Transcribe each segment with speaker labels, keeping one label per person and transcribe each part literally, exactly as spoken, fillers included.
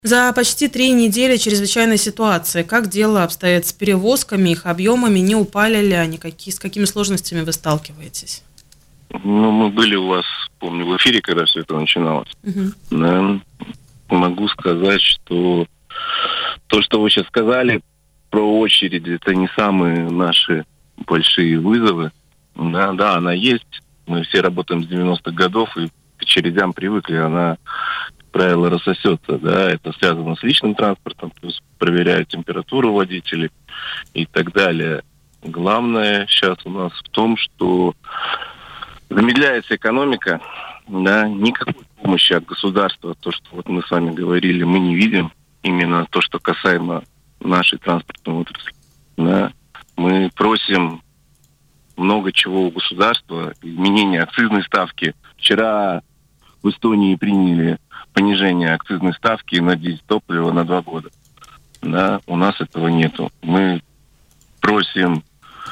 Speaker 1: За почти три недели чрезвычайной ситуации, как дело обстоит с перевозками, их объемами, не упали ли они, какие, с какими сложностями вы сталкиваетесь?
Speaker 2: Ну, мы были у вас, помню, в эфире, когда все это начиналось.
Speaker 1: Мгм.
Speaker 2: Да, могу сказать, что то, что вы сейчас сказали про очереди, это не самые наши большие вызовы. Да, да, она есть. Мы все работаем с девяностых годов и к очередям привыкли. Она, как правило, рассосется. Да, это связано с личным транспортом, плюс проверяют температуру водителей и так далее. Главное сейчас у нас в том, что замедляется экономика, да, никакой помощи от государства, то, что вот мы с вами говорили, мы не видим. Именно то, что касаемо нашей транспортной отрасли. Да. Мы просим много чего у государства, изменения акцизной ставки. Вчера в Эстонии приняли понижение акцизной ставки на дизель-топливо на два года. Да, у нас этого нету. Мы просим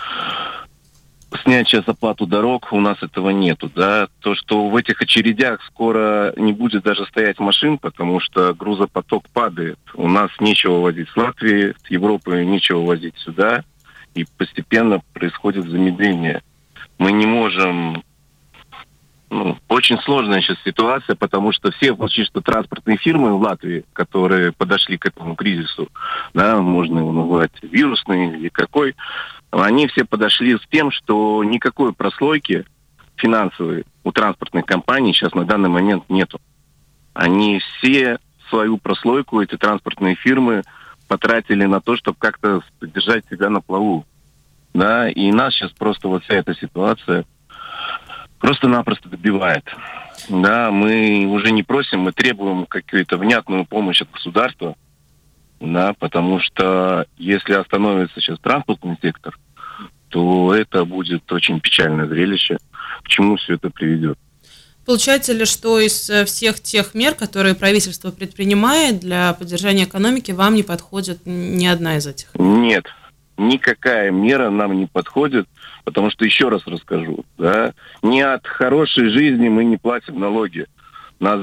Speaker 2: снять сейчас оплату дорог, у нас этого нету, да. То, что в этих очередях скоро не будет даже стоять машин, потому что грузопоток падает. У нас нечего возить с Латвии, с Европы нечего возить сюда, и постепенно происходит замедление. Мы не можем... Ну, очень сложная сейчас ситуация, потому что все почти что транспортные фирмы в Латвии, которые подошли к этому кризису, да, можно его назвать вирусный или какой, они все подошли с тем, что никакой прослойки финансовой у транспортных компаний сейчас на данный момент нету. Они все свою прослойку, эти транспортные фирмы, потратили на то, чтобы как-то держать себя на плаву. Да, и нас сейчас просто вот вся эта ситуация просто-напросто добивает. Да, мы уже не просим, мы требуем какую-то внятную помощь от государства, да, потому что если остановится сейчас транспортный сектор, то это будет очень печальное зрелище. К чему все это приведет?
Speaker 1: Получается ли, что из э, всех тех мер, которые правительство предпринимает для поддержания экономики, вам не подходит ни одна из этих?
Speaker 2: Нет, никакая мера нам не подходит, потому что, еще раз расскажу, да, ни от хорошей жизни мы не платим налоги. Нас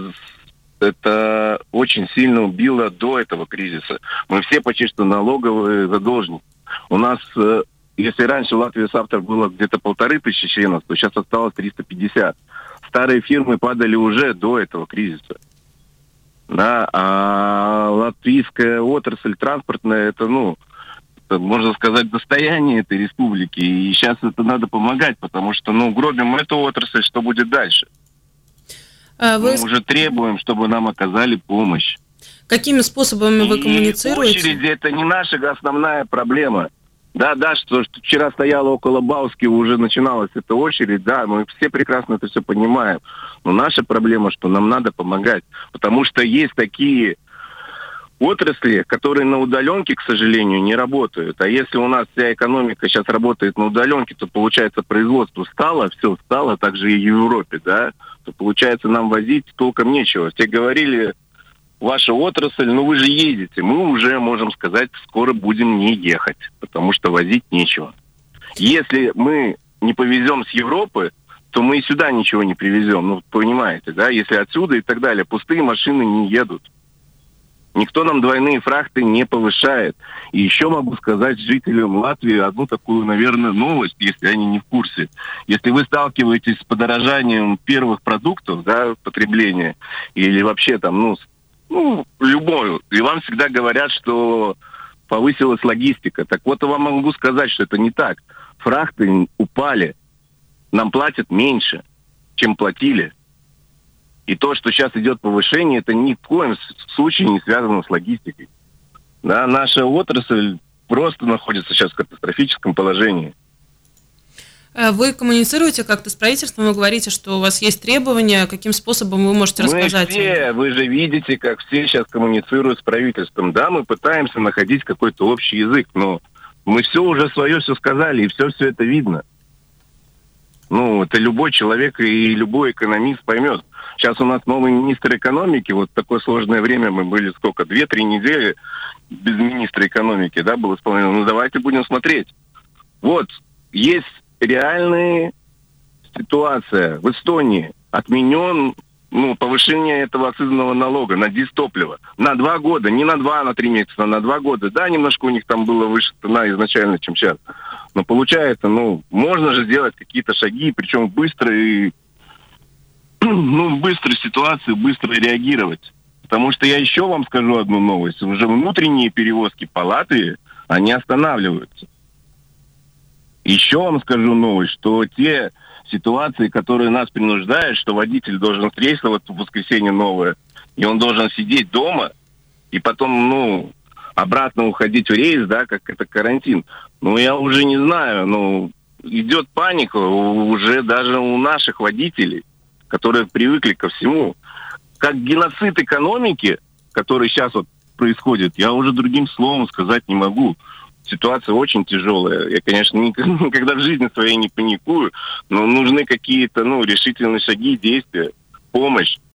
Speaker 2: это очень сильно убило до этого кризиса. Мы все почти что налоговые задолженники. У нас, если раньше в Латвии соавтор было где-то полторы тысячи членов, то сейчас осталось триста пятьдесят. Старые фирмы падали уже до этого кризиса. Да, а латвийская отрасль транспортная, это, ну, это, можно сказать, достояние этой республики. И сейчас это надо помогать, потому что, ну, гробим эту отрасль, что будет дальше?
Speaker 1: А вы...
Speaker 2: Мы уже требуем, чтобы нам оказали помощь.
Speaker 1: Какими способами вы коммуницируете?
Speaker 2: И очереди — это не наша основная проблема. Да, да, что, что вчера стояла около Бауски, уже начиналась эта очередь, да, мы все прекрасно это все понимаем. Но наша проблема, что нам надо помогать, потому что есть такие отрасли, которые на удаленке, к сожалению, не работают. А если у нас вся экономика сейчас работает на удаленке, то, получается, производство стало, все стало, так же и в Европе, да, то, получается, нам возить толком нечего. Все говорили, ваша отрасль, ну вы же едете. Мы уже, можем сказать, скоро будем не ехать, потому что возить нечего. Если мы не повезем с Европы, то мы и сюда ничего не привезем. Ну, понимаете, да? Если отсюда и так далее, пустые машины не едут. Никто нам двойные фрахты не повышает. И еще могу сказать жителям Латвии одну такую, наверное, новость, если они не в курсе. Если вы сталкиваетесь с подорожанием первых продуктов, да, потребления, или вообще там, ну, ну, любую, и вам всегда говорят, что повысилась логистика. Так вот, я вам могу сказать, что это не так. Фрахты упали. Нам платят меньше, чем платили. И то, что сейчас идет повышение, это ни в коем случае не связано с логистикой. Да, наша отрасль просто находится сейчас в катастрофическом положении.
Speaker 1: Вы коммуницируете как-то с правительством, вы говорите, что у вас есть требования, каким способом вы можете
Speaker 2: мы
Speaker 1: рассказать?
Speaker 2: Все, вы же видите, как все сейчас коммуницируют с правительством. Да, мы пытаемся находить какой-то общий язык, но мы все уже свое все сказали, и все все это видно. Ну, это любой человек и любой экономист поймет. Сейчас у нас новый министр экономики, вот такое сложное время, мы были сколько, две-три недели без министра экономики, да, было исполнено. Ну, давайте будем смотреть. Вот, есть реальная ситуация. В Эстонии отменен ну, повышение этого акцизного налога на дизтопливо на два года, не на два, а на три месяца, а на два года. Да, немножко у них там было выше цена изначально, чем сейчас. Но получается, ну, можно же сделать какие-то шаги, причем быстро и, ну, быстро ситуации, быстро реагировать. Потому что я еще вам скажу одну новость. Уже внутренние перевозки по Латвии, они останавливаются. Еще вам скажу новость, что те ситуации, которые нас принуждают, что водитель должен с рейса вот в воскресенье новое, и он должен сидеть дома, и потом, ну, обратно уходить в рейс, да, как это карантин. Ну, я уже не знаю, ну, идет паника уже даже у наших водителей, которые привыкли ко всему. Как геноцид экономики, который сейчас вот происходит, я уже другим словом сказать не могу. Ситуация очень тяжелая. Я, конечно, никогда в жизни своей не паникую, но нужны какие-то, ну, решительные шаги, действия, помощь.